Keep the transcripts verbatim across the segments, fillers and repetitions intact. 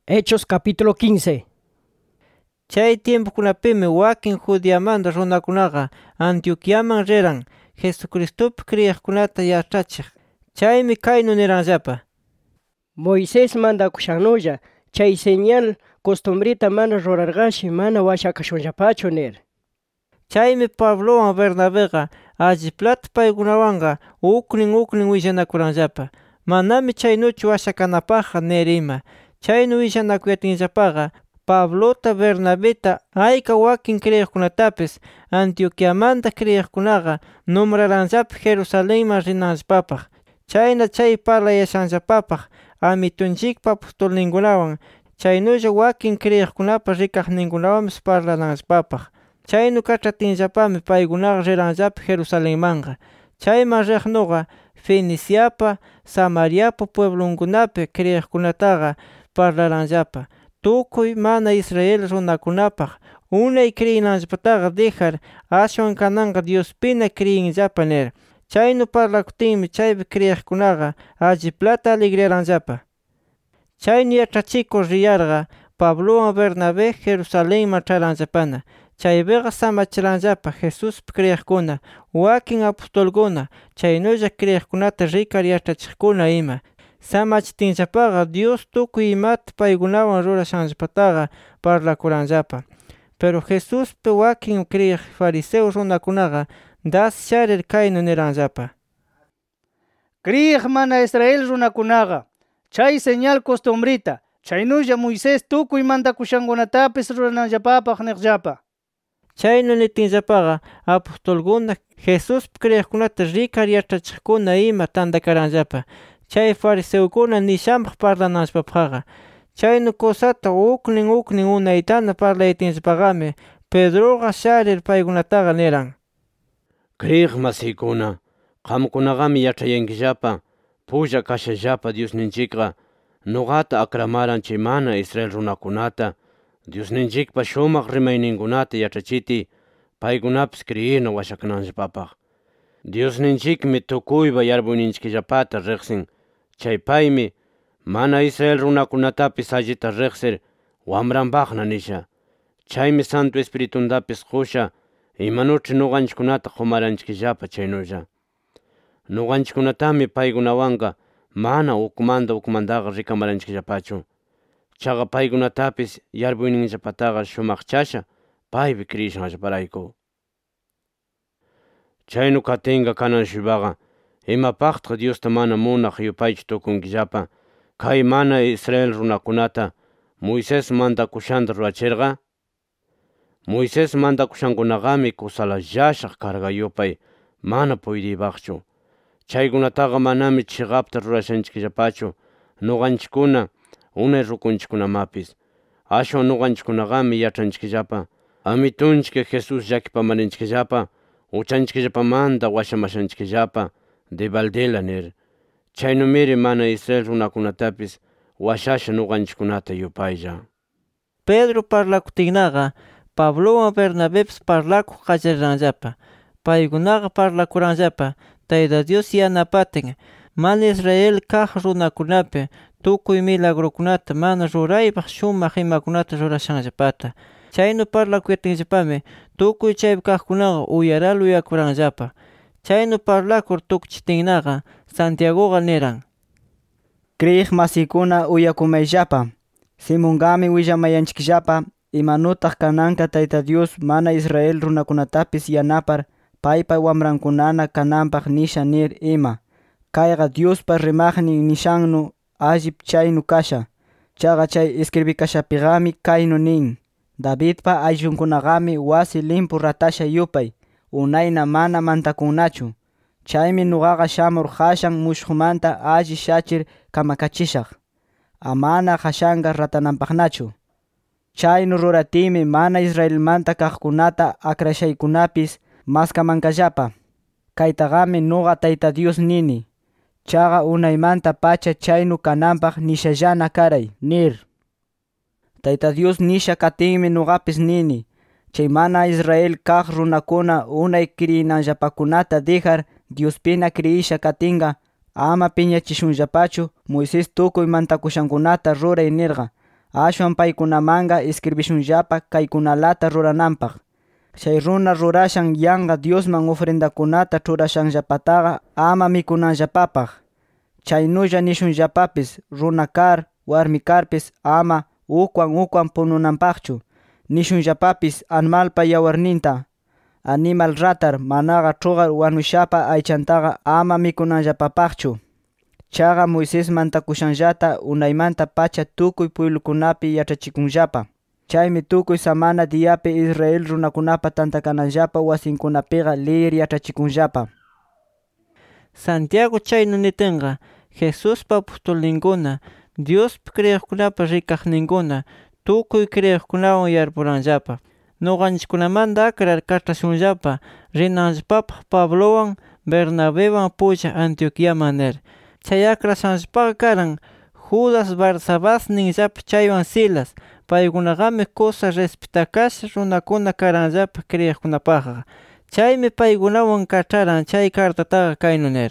Hechos capítulo quince. Chay tiempokunapimi wakin Judeamanta runakunaqa Antioquiaman riran Jesucristopi kriyiqkunata yachrachiq. Chaymi kaynu niranllapa: Moisés mandakushannulla chay señal costumbrita mana rurarqashi mana washakashunllapachu nir. Chaymi Pablowan Bernabéqa alliplata paykunawanqa uknin uknin willanakuranllapa. Manami chaynuchu washakanapaqqa nir ima. Chaynu willanakuyatinllapaqa Pablota Bernabeta ayka wakin kriyiqkunatapis Antioquiamanta kriyiqkunaqa numraranllapa Jerusalenman rinanllapapaq. Chayna chay parlayashanllapapaq amitunchikpa apostolninkunawan chaynulla wakin kriyiqkunapa rikaqninkunawanpis parlananllapapaq. Chaynu kach'atinllapami paykunaqa riranllapa Jerusalenmanqa. Chayman riqnuqa Feniciapa, Samariapa pueblonkunapi kriyiqkunataqa parlaranllapa. Tukuy mana Israel runakunapaq unay kriyinanllapataqa dejar ashwan kananqa Diospina kriyinllapa nir. Chaynu parlakutinmi chaypi kriyiqkunaqa alliplata alegriaranllapa. Chaynu yachrachikur riyarqa Pablowan Bernabé Jerusalenman ch'aranllapana. Chaypiqa samachiranllapa Jesuspi kriyiqkuna, wakin apostolkuna, chaynulla kriyiqkunata rikar yachrachiqkuna ima. Samachitinllapaqa Dios tukuy imata paykunawan rurashanllapataqa parlakuranllapa. Pero Jesuspi wakin kriyiq fariseo runakunaqa das sharir kaynu niranllapa: Kriyiq mana Israel runakunaqa chay señal costumbrita chaynulla Moisés tukuy mandakushankunatapis rurananllapapaq niqllapa. Chaynu nitinllapaqa apostolkuna Jesuspi kriyiqkunata rikar yachrachiqkuna ima tandakaranllapa chay fariseukuna nishanpaq parlananllapapaqqa. Chaynu kusata uknin uknin unaytana parlayatinllapaqami Pedroqa sharir paykunataqa niran: Kriyiq masiykuna, qamkunaqami yachrayankillapa pulla kashallapa Diosninchikqa nuqata akramaran chay mana Israel runakunata Diosninchikpa shumaq rimayninkunata yachachitiy paykunapis kriyirna washakananllapapaq. Diosninchikmi tukuypa yarpuyninchikllapata riqsin. Chaypaymi mana Israel runakunatapis allita riqsir wamranpaqna nisha. Chaymi Santo Espirituntapis qusha imanuch'i nuqanchikkunata qumaranchikllapa chaynulla. Nuqanchikkunatami paykunawanqa mana ukmanta ukmantaqa rikamaranchikllapachu. Chaqa paykunatapis yarpuyninllapataqa shumaqchasha paypi kriyishanllaparayku. Chaynu katinqa kanan-shuypaqa imapaqtaq Diosta mana munaq yupaychu tukunkillapa kay mana Israel runakunata Moisés mandakushanta rurachirqa? Moisés mandakushankunaqami kusalallashaq karqa yupay mana puydiypaqchu. Chaykunataqa manami chiqapta rurashanchikllapachu nuqanchikkuna unay rukunchikkunamapis. Ashwan nuqanchikkunaqami yachranchikllapa Amitunchik Jesus llakipamananchikllapa uchanchikllapamanta washamashanchikllapa de Valdela nir. Chaynumiri mana Israel runakunatapis washasha nuqanchikkunata yupaylla. Pedro parlakutinnaqa Pablowan Bernabépis parlakuq qallariranllapa. Paykunaqa parlakuranllapa Tayta Dios yanapatin mana Israel kaq runakunapi tukuy milagrukunata mana ruraypaq shumaq imakunata rurashanllapata. Chaynu parlakuyatinllapami tukuy chaypi kaqkunaqa uyaral uyakuranllapa. Chaynu parlakur tukchitinnaqa Santiagoqa niran: Kriyiq masiykuna uyakumayllapa. Simonqami willamayanchikllapa imanutaq kananqa Tayta Dios mana Israel runakunatapis yanapar paypa wamrankunana kananpaq nisha nir ima. Kayqa Diospa rimaqnin nishannu allip chaynu kasha. Chaqa chay escribikashapiqami kaynu nin: Davidpa ayllunkunaqami wasi limpu ratasha yupay, unayna mana mantakunnachu. Chaymi nuqaqa shamur qashan mushqumanta alli shachir kamakachishaq, amana qashanqa ratananpaqnachu. Chaynu ruratimi mana Israelmanta kaqkunata akrashaykunapis maskamankallapa. Kaytaqami nuqa Tayta Dios nini. Chaqa unaymanta pacha chaynu kananpaq nishallana karay nir. Tayta Dios nisha katinmi nuqapis nini. Chay mana Israel kaq runakuna unay kriyinanllapakunata dejar Diospina kriyisha katinga ama piñachishunllapachu Moisés tukuy mantakushankunata ruray nirqa. ashwan paykunamanga escribishunllapa kaykunalata rurananpaq. Chay runa rurashan yanga Diosman ofrendakunata churashanllapataqa ama mikunanllapapaq. Chaynulla nishunllapapis runa kar, warmi karpis ama ukwan ukwan pununanpaqchu. Nishunllapapis animalpa yawarninta, animal ratar managa chugar wanushapa aychantaqa ama mikunanllapapaqchu. Chaga Moisés mantakushanllata unaymanta pacha tukuy pueblukunapi yachachikunllapa. Chaymi tukuy samana diapi Israel runakunapa tantakananllapa wasinkunapiqa leer yachachikunllapa. Santiago chaynu nitinqa Jesuspa apostolninkuna Diospi kriyiqkunapa rikaqninkuna tukuy kriyiqkunawan yarpuranllapa. Nuqanchikkunamanta akrar kach'ashunllapa rinanllapapaq Pablowan Bernabewan pulla Antioquiaman nir. Chay akrashanllapaqa karan Judas Barsabas ninllapa chaywan Silas. Paykunaqami kusa respetakasha runakuna karanllapa kriyiqkunapaqqa. Chaymi paykunawan kach'aran chay cartataqa kaynu nir: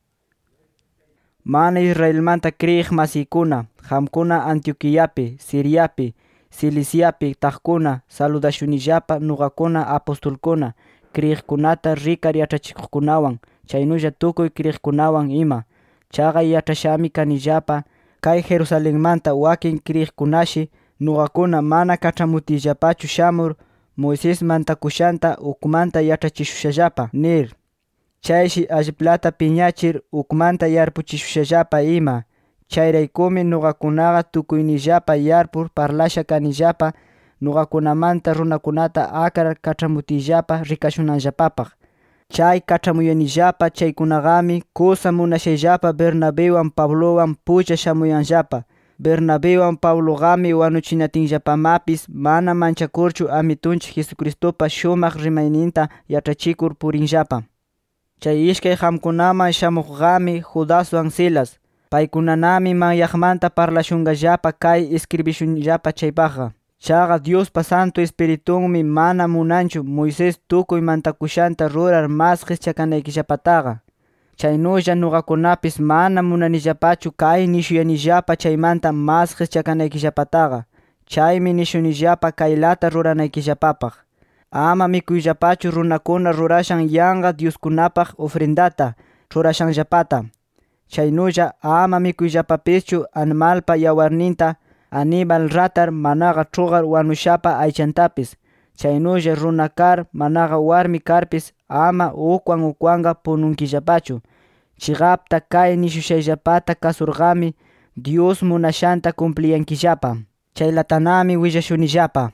Mana Israelmanta kriyiq masiykuna, qamkuna Antioquiapi, Siriapi, Ciliciapi taqkuna saludashunillapa nuqakuna apostolkuna kriyiqkunata rikar yachachikuqkunawan, chaynulla tukuy kriyiqkunawan ima. Chaqa yachashami kanillapa kay Jerusalenmanta wakin kriyiqkunashi nuqakuna mana kach'amutiyllapachu shamur Moisés mantakushanta ukmanta yachachishushallapa nir. Chayshi alliplata piñachir ukmanta yarpuchishushallapa ima. Chayraykumi nuqakunaqa tukuynillapa yarpur parlasha kanillapa nuqakunamanta runakunata akrar kach'amutiyllapa rikashunanllapapaq. Chay kach'amuyanillapa chaykunaqami kusa munashayllapa Bernabewan Pablowan pulla shamuyanllapa. Bernabewan Pabloqami wanuchinatinllapamapis mana manchakurchu Amitunchik Jesucristopa shumaq rimayninta yachachikur purinllapa. Chay ishkay qamkunaman shamuqqami Judaswan Silas. Paykunanami manyaqmanta parlashungallapa kay escribishunllapa chaypaqqa. Chaqa Diospa Santo Espiritunmi mana munanchu Moisés tukuy mantakushanta rurar mas qischakanayquillapataqa. Chaynulla nuqakunapis mana munanillapachu kay nishuyanillapa chaymanta mas qischakanayquillapataqa. Chaymi nishunillapa kaylata ruranaykillapapaq. Ama mikuyllapachu runakuna rurashan yanqa Dioskunapaq ofrendata rurashanllapata. Chaynulla ama mikuyllapapischu animalpa yawarninta, animal ratar managa chugar wanushapa aychantapis. Chaynulla runa kar managa warmi karpis ama ukwan ukwanga pununkillapachu. Chigapta kay nishushayllapata kasurqami Dios munashanta cumpliyankillapa. Chaylatanami willashunillapa.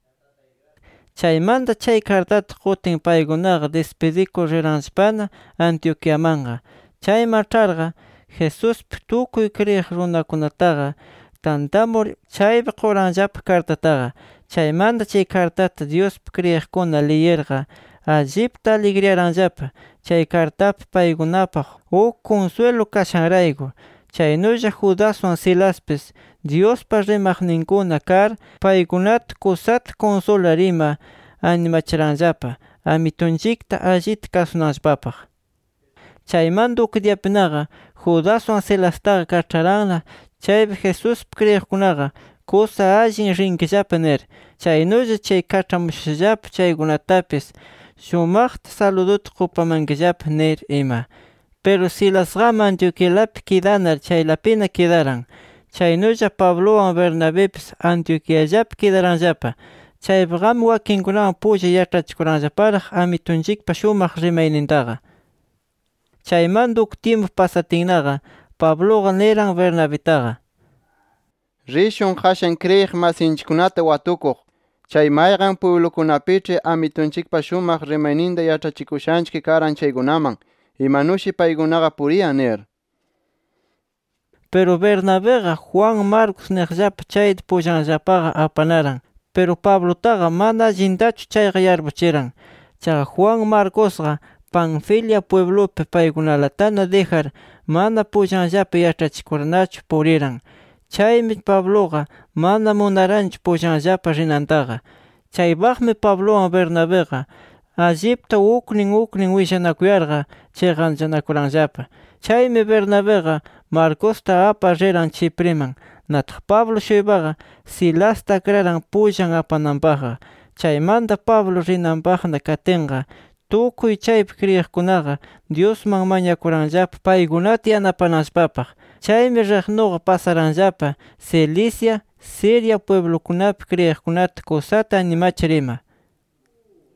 Chaymanta chay cartata qutin paykunaqa despediku riranllapana Antioquiamanqa. Chayman ch'arqa Jesuspi tukuy kriyiq runakunataqa tantamur chaypi quranllapa cartataqa. Chaymanta chay cartata Diospi kriyiqkuna leyerqa allipta alegriaranllapa. Chay cartapi paykunapaq uk consuelo kashanrayku. Chaynulla Judaswan Silaspis Diospa rimaqninkuna kar paykunata kusata consolar ima animachiranllapa Amitunchikta allita kasunanllapapaq. Chaymanta uk diapinaqa Judaswan Silastaqa kach'aranla chaypi Jesuspi kriyiqkunaqa kusa allin rinkillapa nir. Chaynulla chay kach'amushallapa chaykunatapis shumaqta saluduta qupamankillapa nir ima. Pero Silasqam Antioquialapi kidanar chaylapina kidaran. Chaynulla Pablowan Bernabepis Antioquiallapi kidaranllapa. Chaypaqami wakinkunawan pulla yach'achikuranllaparaq Amitunchikpa shumaq rimaynintaqa. Chaymanta uk tiempo pasatinnaqa Pabloqa niran Bernabetaqa: Rishun qashan kriyiq masinchikkunata watukuq. Chay mayqan pueblukunapich'i Amitunchikpa shumaq rimayninta yach'achikushanchik karan chaykunaman. Imanushi paykunaqa puriyan nir. Pero Bernabeqa Juan Marcos niqllapa chayta pullanllapaqa apanaran. Pero Pablotaqa mana allintachu chayqa yarpuchiran. Chaqa Juan Marcosqa Panfilia pueblopi paykunalatana dejar mana pullanllapa yach'achikuranachu puriran. Chaymi Pabloqa mana munaranchu pullanllapa rinantaqa. Chaypaqmi Pablowan Bernabeqa allipta uknin uknin willanakuyarqa chiqanchanakuranllapa. Chaymi Bernabeqa Marcosta apa riran Chipreman. Nataq Pablo shuypaqa Silasta akraran pullan apananpaqqa. Chaymanta Pablo rinanpaqna katinqa tukuy chaypi kriyiqkunaqa Diosman mañakuranllapa paykunata yanapananllapapaq. Chaymi riqnuqa pasaranllapa Cilicia, Siria pueblokunapi kriyiqkunata kusata animachir ima.